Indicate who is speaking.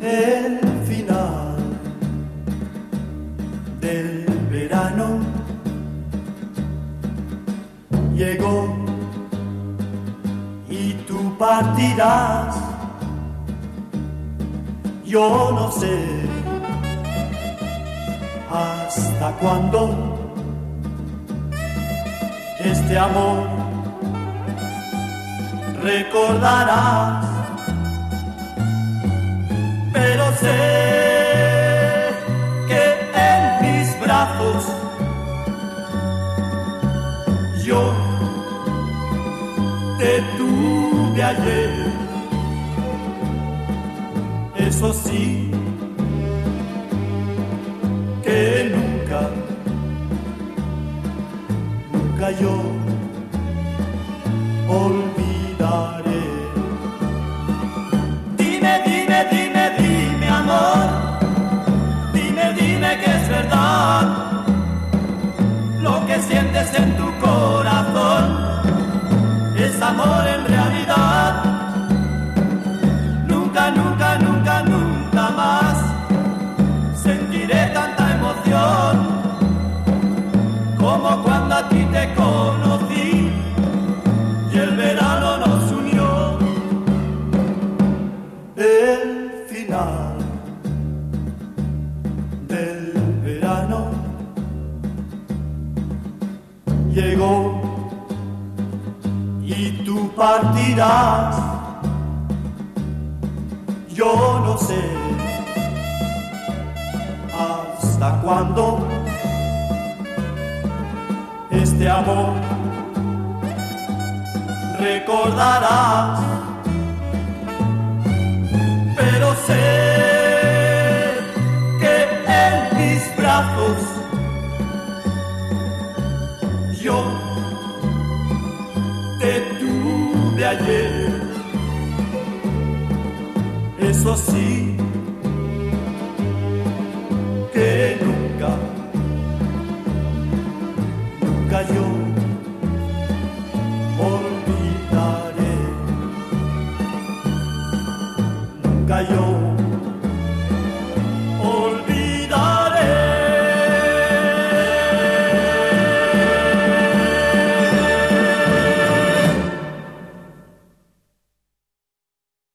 Speaker 1: El final del verano llegó y tú partirás. Yo no sé hasta cuándo este amor recordarás, pero sé que en mis brazos yo te tuve ayer. Eso sí, que nunca yo olvidaré. Dime amor, dime que es verdad lo que sientes en tu corazón, es amor en realidad. Nunca más sentiré tanta emoción como cuando a ti te conocí y el verano nos unió. El final del verano llegó y tú partirás. Yo no sé hasta cuándo este amor recordarás, pero sé que en mis brazos yo te tuve ayer. Eso sí,